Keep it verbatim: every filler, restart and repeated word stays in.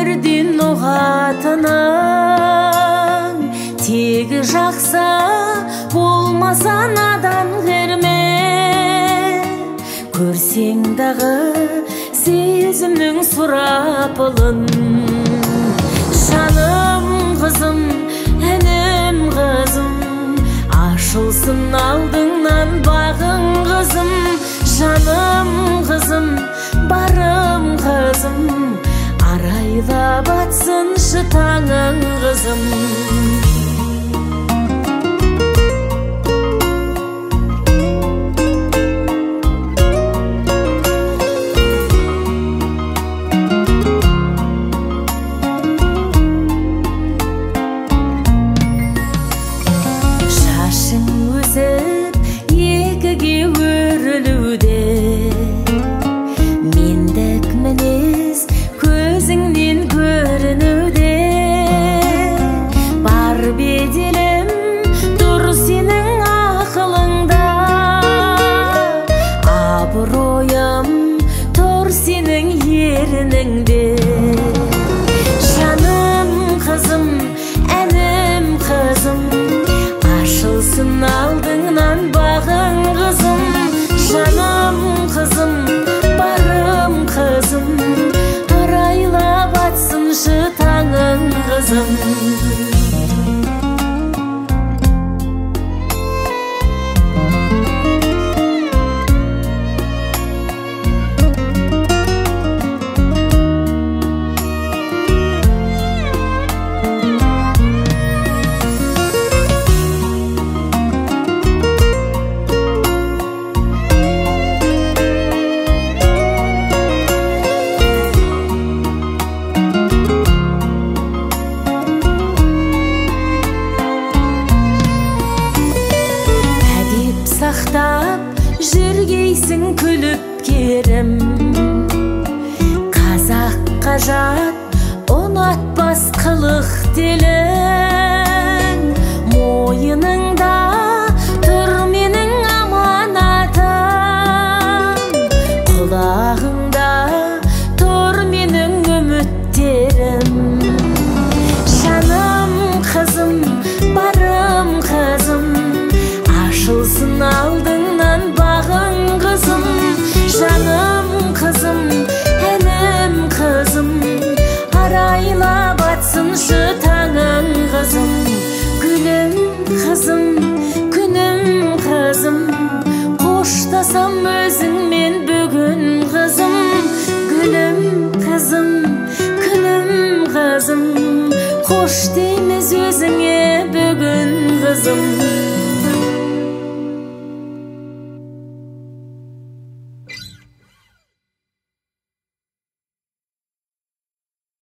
өмірден ұғатының, тегі жақса болмаса надан керме. Көрсең дағы сезімнің сұрапылын, жаным қызым, әнім қызым, ашылсын алдыңнан бағың қызым. Жаным қызым, барым қызым, арайлап атсыншы таңың қызым. Шашың өсіп екіге өрілуде, мендік мінез көзіңнен көрінуде. Бар беделім тұр сенің ақылыңда, абыройым тұр сенің ерініңде. Жаным қызым, әнім қызым, ашылсын алдыңнан бағың қызым. Жаным қызым, барым қызым, арайлап атсыншы таңың қызым. Сақтап жүргейсің күліп керім, қазаққа жат ұнатпас қылық телің. Мойыныңда тұр менің аманатым, құлағыңда тұр менің үміттерім. Жаным қызым, барым қызым, ашылсын алдыңнан бағың қызым. Жаным қызым, әнім қызым, арайлап атсыншы таңың қызым. Гүлім қызым, күнім қызым, қоштасам өзіңмен бүгін қызым. Гүлім қызым, күнім қызым, қош дейміз өзіңе бүгін қызым.